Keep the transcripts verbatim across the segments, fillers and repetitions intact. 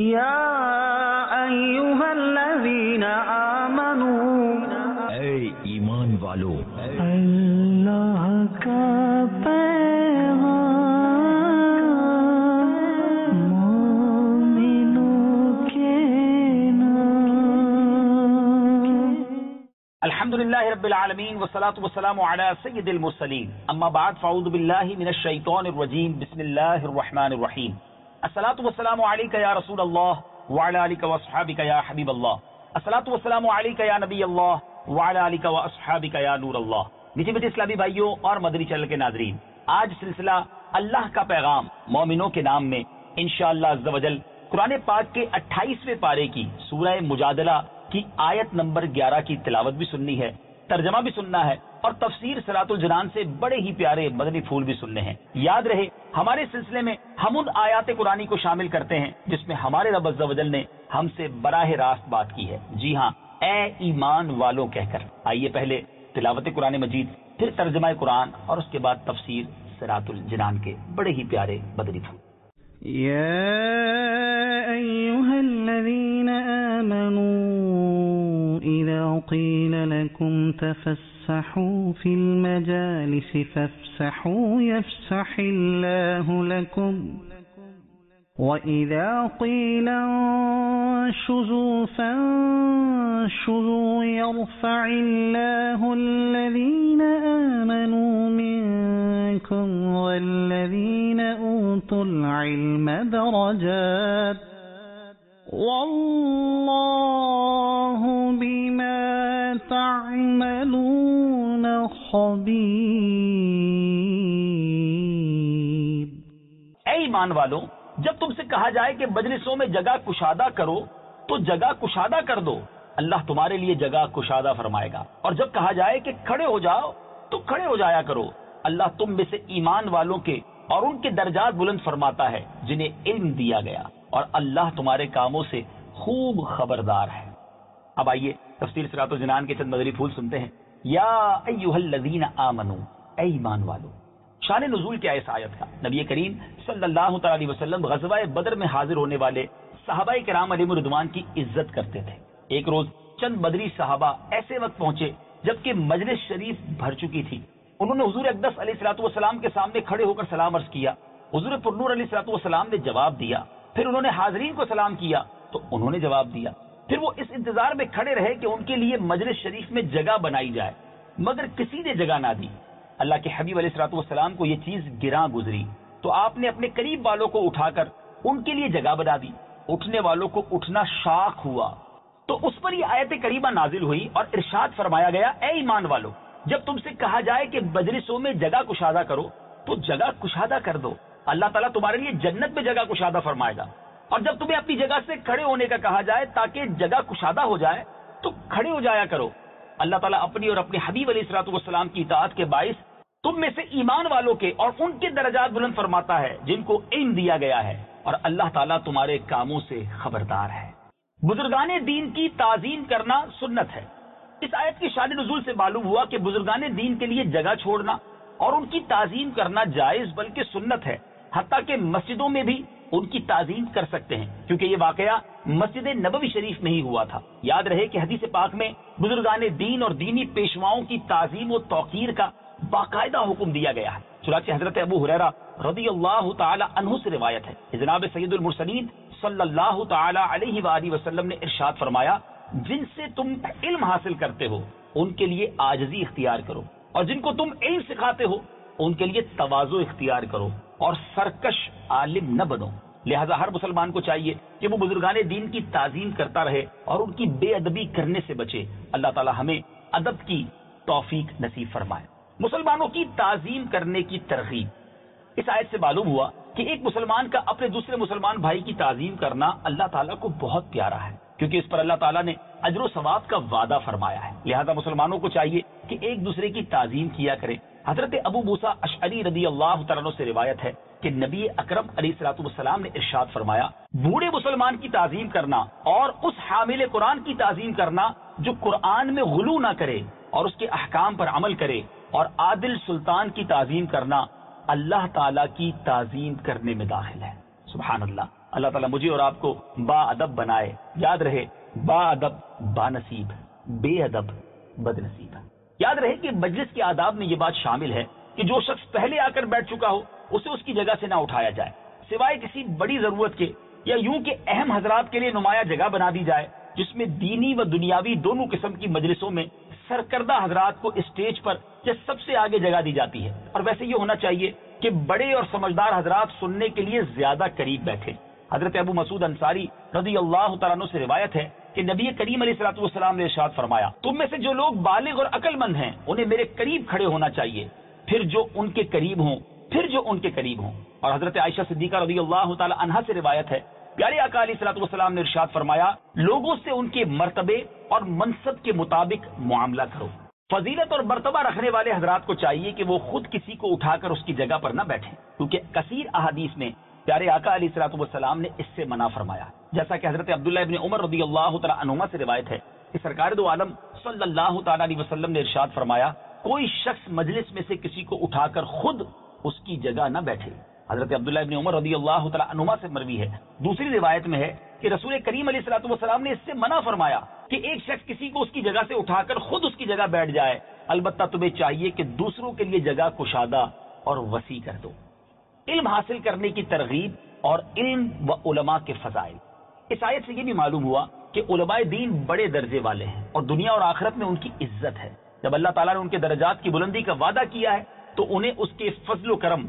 یا ایھا الذین آمنوا، اے ایمان والو، اللہ کا پیغام مومنوں کے نام۔ الحمدللہ رب العالمین والصلاة والسلام علی سید المرسلین، اما بعد فاعوذ باللہ من الشیطان الرجیم، بسم اللہ الرحمن الرحیم۔ الصلاة والسلام علیک یا رسول اللہ وعلی آلک واصحابک یا حبیب اللہ، الصلاة والسلام علیک یا نبی اللہ وعلی آلک واصحابک یا نور اللہ۔ میٹھے میٹھے اسلامی بھائیوں اور مدنی چینل کے ناظرین، آج سلسلہ اللہ کا پیغام مومنوں کے نام میں انشاءاللہ عز و جل قرآن پاک کے اٹھائیسویں پارے کی سورہ مجادلہ کی آیت نمبر گیارہ کی تلاوت بھی سننی ہے، ترجمہ بھی سننا ہے، اور تفسیر صراط الجنان سے بڑے ہی پیارے مدنی پھول بھی سننے ہیں۔ یاد رہے ہمارے سلسلے میں ہم ان آیات قرآنی کو شامل کرتے ہیں جس میں ہمارے رب عز و جل نے ہم سے براہ راست بات کی ہے، جی ہاں، اے ایمان والوں کہہ کر۔ آئیے پہلے تلاوت قرآن مجید، پھر ترجمہ قرآن اور اس کے بعد تفسیر صراط الجنان کے بڑے ہی پیارے مدنی پھول۔ یا ایھا الذین آمنوا اذا قیل لکم تفسحوا فی المجالس فافسحوا یفسح اللہ لکم وَإِذَا قِيلَ انشُزُوا فَانشُزُوا يَرْفَعِ اللَّهُ الَّذِينَ آمَنُوا مِنكُمْ وَالَّذِينَ أُوتُوا الْعِلْمَ دَرَجَاتٍ وَاللَّهُ بِمَا تَعْمَلُونَ خَبِيرٌ۔ اے ایمان والو، جب تم سے کہا جائے کہ مجلسوں میں جگہ کشادہ کرو تو جگہ کشادہ کر دو، اللہ تمہارے لیے جگہ کشادہ فرمائے گا، اور جب کہا جائے کہ کھڑے ہو جاؤ تو کھڑے ہو جایا کرو، اللہ تم میں سے ایمان والوں کے اور ان کے درجات بلند فرماتا ہے جنہیں علم دیا گیا، اور اللہ تمہارے کاموں سے خوب خبردار ہے۔ اب آئیے تفسیر صراط الجنان کے چند مدنی پھول سنتے ہیں۔ یا ایھا الذین آمنوا، اے ایمان والو۔ شان نزول کیا ہے اس آیت کا؟ نبی کریم صلی اللہ تعالی علیہ وسلم غزوہ بدر میں حاضر ہونے والے صحابہ کرام علیہم رضوان کی عزت کرتے تھے۔ ایک روز چند بدری صحابہ ایسے وقت پہنچے جبکہ مجلس شریف بھر چکی تھی۔ انہوں نے حضور اقدس علیہ الصلوۃ والسلام کے سامنے کھڑے ہو کر سلام عرض کیا۔ حضور پرنور علیہ الصلوۃ والسلام نے جواب دیا، پھر انہوں نے حاضرین کو سلام کیا تو انہوں نے جواب دیا، پھر وہ اس انتظار میں کھڑے رہے کہ ان کے لیے مجلس شریف میں جگہ بنائی جائے، مگر کسی نے جگہ نہ دی۔ اللہ کے حبیب علیہ الصلوۃ والسلام کو یہ چیز گراں گزری تو آپ نے اپنے قریب والوں کو اٹھا کر ان کے لیے جگہ بنا دی۔ اٹھنے والوں کو اٹھنا شاق ہوا تو اس پر یہ آیت کریمہ نازل ہوئی اور ارشاد فرمایا گیا، اے ایمان والو، جب تم سے کہا جائے کہ مجلسوں میں جگہ کشادہ کرو تو جگہ کشادہ کر دو، اللہ تعالیٰ تمہارے لیے جنت میں جگہ کشادہ فرمائے گا، اور جب تمہیں اپنی جگہ سے کھڑے ہونے کا کہا جائے تاکہ جگہ کشادہ ہو جائے تو کھڑے ہو جایا کرو۔ اللہ تعالیٰ اپنی اور اپنے حبیب علیہ الصلوۃ والسلام کی اطاعت کے باعث تم میں سے ایمان والوں کے اور ان کے درجات بلند فرماتا ہے جن کو علم دیا گیا ہے، اور اللہ تعالیٰ تمہارے کاموں سے خبردار ہے۔ بزرگان دین کی تعظیم کرنا سنت ہے۔ اس آیت کی شان نزول سے معلوم ہوا کہ بزرگان دین کے لیے جگہ چھوڑنا اور ان کی تعظیم کرنا جائز بلکہ سنت ہے، حتیٰ کہ مسجدوں میں بھی ان کی تعظیم کر سکتے ہیں، کیونکہ یہ واقعہ مسجد نبوی شریف میں ہی ہوا تھا۔ یاد رہے کہ حدیث پاک میں بزرگان دین اور دینی پیشواؤں کی تعظیم و توقیر کا باقاعدہ حکم دیا گیا ہے۔ چنانچہ حضرت ابو ہریرہ رضی اللہ تعالی عنہ سے روایت ہے کہ جناب سید المرسلین صلی اللہ تعالی علیہ وآلہ وسلم نے ارشاد فرمایا، جن سے تم علم حاصل کرتے ہو ان کے لیے عاجزی اختیار کرو، اور جن کو تم علم سکھاتے ہو ان کے لیے تواضع اختیار کرو، اور سرکش عالم نہ بنو۔ لہذا ہر مسلمان کو چاہیے کہ وہ بزرگان دین کی تعظیم کرتا رہے اور ان کی بے ادبی کرنے سے بچے۔ اللہ تعالی ہمیں ادب کی توفیق نصیب فرمائے۔ مسلمانوں کی تعظیم کرنے کی ترغیب۔ اس آیت سے معلوم ہوا کہ ایک مسلمان کا اپنے دوسرے مسلمان بھائی کی تعظیم کرنا اللہ تعالیٰ کو بہت پیارا ہے، کیونکہ اس پر اللہ تعالیٰ نے اجر و ثواب کا وعدہ فرمایا ہے۔ لہذا مسلمانوں کو چاہیے کہ ایک دوسرے کی تعظیم کیا کریں۔ حضرت ابو موسیٰ اشعری رضی اللہ تعالیٰ عنہ سے روایت ہے کہ نبی اکرم علیہ الصلوۃ والسلام نے ارشاد فرمایا، بوڑھے مسلمان کی تعظیم کرنا اور اس حامل قرآن کی تعظیم کرنا جو قرآن میں غلو نہ کرے اور اس کے احکام پر عمل کرے، اور عادل سلطان کی تعظیم کرنا اللہ تعالیٰ کی تعظیم کرنے میں داخل ہے۔ سبحان اللہ۔ اللہ تعالیٰ مجھے اور آپ کو با ادب بنائے. یاد رہے با ادب با نصیب، بے ادب بد نصیب. یاد رہے کہ مجلس کے آداب میں یہ بات شامل ہے کہ جو شخص پہلے آ کر بیٹھ چکا ہو اسے اس کی جگہ سے نہ اٹھایا جائے، سوائے کسی بڑی ضرورت کے، یا یوں کہ اہم حضرات کے لیے نمایاں جگہ بنا دی جائے جس میں دینی و دنیاوی دونوں قسم کی مجلسوں میں سرکردہ حضرات کو اسٹیج پر یا سب سے آگے جگہ دی جاتی ہے. اور ویسے یہ ہونا چاہیے کہ بڑے اور سمجھدار حضرات سننے کے لیے زیادہ قریب بیٹھے. حضرت ابو مسعود انصاری رضی اللہ تعالیٰ عنہ سے روایت ہے کہ نبی کریم علیہ الصلوۃ والسلام نے ارشاد فرمایا، تم میں سے جو لوگ بالغ اور عقل مند ہیں انہیں میرے قریب کھڑے ہونا چاہیے، پھر جو ان کے قریب ہوں پھر جو ان کے قریب ہوں. اور حضرت عائشہ صدیقہ رضی اللہ تعالی عنہا سے روایت ہے، پیارے آقا علیہ الصلوۃ والسلام نے ارشاد فرمایا، لوگوں سے ان کے مرتبے اور منصب کے مطابق معاملہ کرو. فضیلت اور مرتبہ رکھنے والے حضرات کو چاہیے کہ وہ خود کسی کو اٹھا کر اس کی جگہ پر نہ بیٹھیں، کیونکہ کثیر احادیث میں پیارے آقا علیہ الصلوۃ والسلام نے اس سے منع فرمایا. جیسا کہ حضرت عبداللہ ابن عمر رضی اللہ تعالی عنہما سے روایت ہے کہ سرکار دو عالم صلی اللہ تعالی علیہ وسلم نے ارشاد فرمایا، کوئی شخص مجلس میں سے کسی کو اٹھا کر خود اس کی جگہ نہ بیٹھے. حضرت عبداللہ ابن عمر رضی اللہ تعالی عنہما سے مروی ہے. دوسری روایت میں ہے کہ رسول کریم علیہ الصلوۃ والسلام نے اس سے منع فرمایا کہ ایک شخص کسی کو اس کی جگہ سے اٹھا کر خود اس کی جگہ بیٹھ جائے، البتہ تمہیں چاہیے کہ دوسروں کے لیے جگہ کشادہ اور وسیع کر دو. علم حاصل کرنے کی ترغیب اور علم و علماء کے فضائل. اس آیت سے یہ بھی معلوم ہوا کہ علماء دین بڑے درجے والے ہیں اور دنیا اور آخرت میں ان کی عزت ہے. جب اللہ تعالیٰ نے ان کے درجات کی بلندی کا وعدہ کیا ہے تو انہیں اس کے فضل و کرم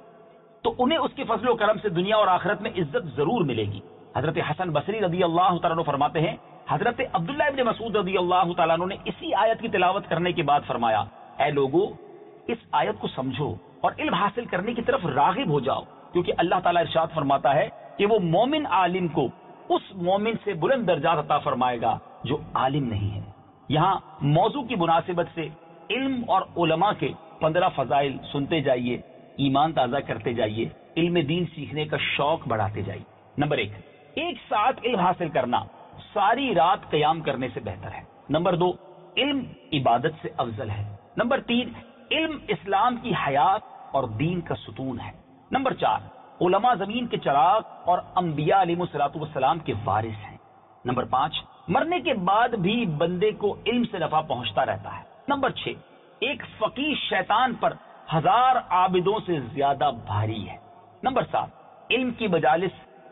تو انہیں اس کے فضل و کرم سے دنیا اور آخرت میں عزت ضرور ملے گی. حضرت حسن بصری رضی اللہ تعالیٰ عنہ فرماتے ہیں، حضرت عبداللہ ابن مسعود رضی اللہ تعالیٰ عنہ نے اسی آیت کی تلاوت کرنے کے بعد فرمایا، اے لوگو اس آیت کو سمجھو اور علم حاصل کرنے کی طرف راغب ہو جاؤ، کیونکہ اللہ تعالیٰ ارشاد فرماتا ہے کہ وہ مومن عالم کو اس مومن سے بلند درجات عطا فرمائے گا جو عالم نہیں ہے. یہاں موضوع کی مناسبت سے علم اور علماء کے پندرہ فضائل سنتے جائیے، ایمان تازہ کرتے جائیے، علم دین سیکھنے کا شوق بڑھاتے جائیے. نمبر ایک، ایک ساتھ علم حاصل کرنا ساری رات قیام کرنے سے بہتر ہے. نمبر دو، علم عبادت سے افضل ہے. نمبر تین، علم اسلام کی حیات اور دین کا ستون ہے. نمبر چار، علماء زمین کے چراغ اور انبیاء علیہ الصلوۃ والسلام کے وارث ہیں. نمبر پانچ، مرنے کے بعد بھی بندے کو علم سے نفع پہنچتا رہتا ہے. نمبر چھ، ایک فقیہ شیطان پر ہزار عابدوں سے زیادہ بھاری ہے. نمبر سات، علم کی مجالس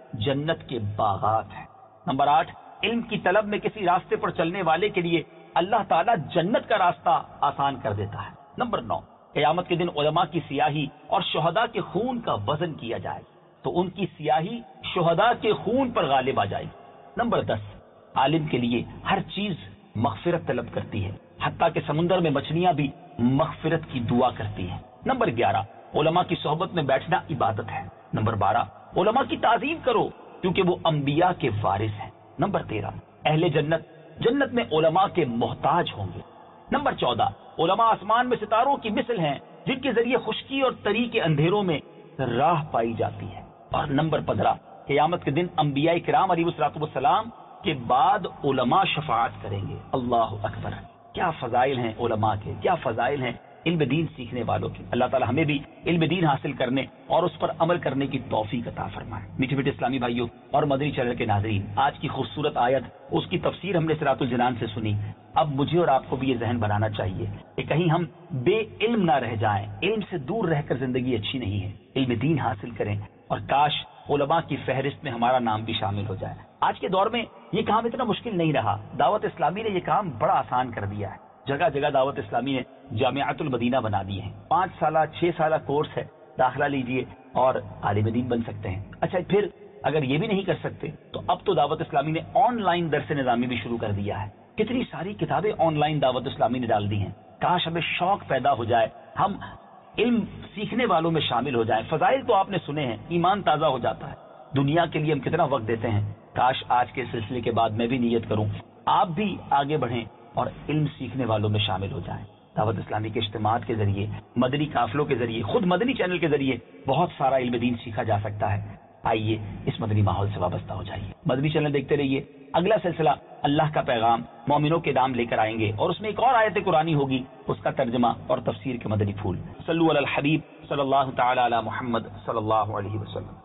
جنت کے باغات ہیں. نمبر آٹھ، علم کی طلب میں کسی راستے پر چلنے والے کے لیے اللہ تعالیٰ جنت کا راستہ آسان کر دیتا ہے. نمبر نو، قیامت کے دن علماء کی سیاہی اور شہداء کے خون کا وزن کیا جائے تو ان کی سیاہی شہداء کے خون پر غالب آ جائے گی. نمبر دس، عالم کے لیے ہر چیز مغفرت طلب کرتی ہے، حتیٰ کہ سمندر میں مچھلیاں بھی مغفرت کی دعا کرتی ہیں. نمبر گیارہ، علماء کی صحبت میں بیٹھنا عبادت ہے. نمبر بارہ، علماء کی تعظیم کرو کیونکہ وہ انبیاء کے وارث ہیں. نمبر تیرہ، اہل جنت جنت میں علماء کے محتاج ہوں گے. نمبر چودہ، علماء آسمان میں ستاروں کی مثل ہیں جن کے ذریعے خشکی اور تری کے اندھیروں میں راہ پائی جاتی ہے. اور نمبر پندرہ، قیامت کے دن انبیاء کرام علیہ الصلوۃ والسلام کے بعد علماء شفاعت کریں گے. اللہ اکبر، کیا فضائل ہیں علماء کے، کیا فضائل ہیں علم دین سیکھنے والوں کے. اللہ تعالی ہمیں بھی علم دین حاصل کرنے اور اس پر عمل کرنے کی توفیق عطا فرمائے. میٹھے میٹھے اسلامی بھائیوں اور مدنی چینل کے ناظرین، آج کی خوبصورت آیت، اس کی تفسیر ہم نے صراط الجنان سے سنی. اب مجھے اور آپ کو بھی یہ ذہن بنانا چاہیے کہ کہیں ہم بے علم نہ رہ جائیں. علم سے دور رہ کر زندگی اچھی نہیں ہے. علم دین حاصل کریں اور کاش علماء کی فہرست میں ہمارا نام بھی شامل ہو جائے. آج کے دور میں یہ کام اتنا مشکل نہیں رہا. دعوت اسلامی نے یہ کام بڑا آسان کر دیا ہے. جگہ جگہ دعوت اسلامی نے جامعۃ المدینہ بنا دی ہیں. پانچ سالہ چھ سالہ کورس ہے، داخلہ لیجئے اور عالم دین بن سکتے ہیں. اچھا، پھر اگر یہ بھی نہیں کر سکتے تو اب تو دعوت اسلامی نے آن لائن درس نظامی بھی شروع کر دیا ہے. کتنی ساری کتابیں آن لائن دعوت اسلامی نے ڈال دی ہیں. کاش ہمیں شوق پیدا ہو جائے، ہم علم سیکھنے والوں میں شامل ہو جائیں. فضائل تو آپ نے سنے ہیں، ایمان تازہ ہو جاتا ہے. دنیا کے لیے ہم کتنا وقت دیتے ہیں. کاش آج کے سلسلے کے بعد میں بھی نیت کروں آپ بھی آگے بڑھیں اور علم سیکھنے والوں میں شامل ہو جائیں. دعوت اسلامی کے اجتماعات کے ذریعے، مدنی قافلوں کے ذریعے، خود مدنی چینل کے ذریعے بہت سارا علم دین سیکھا جا سکتا ہے. آئیے اس مدنی ماحول سے وابستہ ہو جائیے. مدنی چینل دیکھتے رہیے. اگلا سلسلہ اللہ کا پیغام مومنوں کے نام لے کر آئیں گے اور اس میں ایک اور آیت قرآنی ہوگی، اس کا ترجمہ اور تفسیر کے مدنی پھول. صلو علی الحبیب صلی اللہ تعالی علی محمد صلی اللہ علیہ وسلم.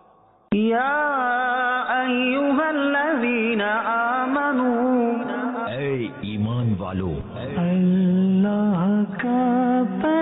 یا ایھا الذین آمنوا، اے ایمان والو، اللہ کا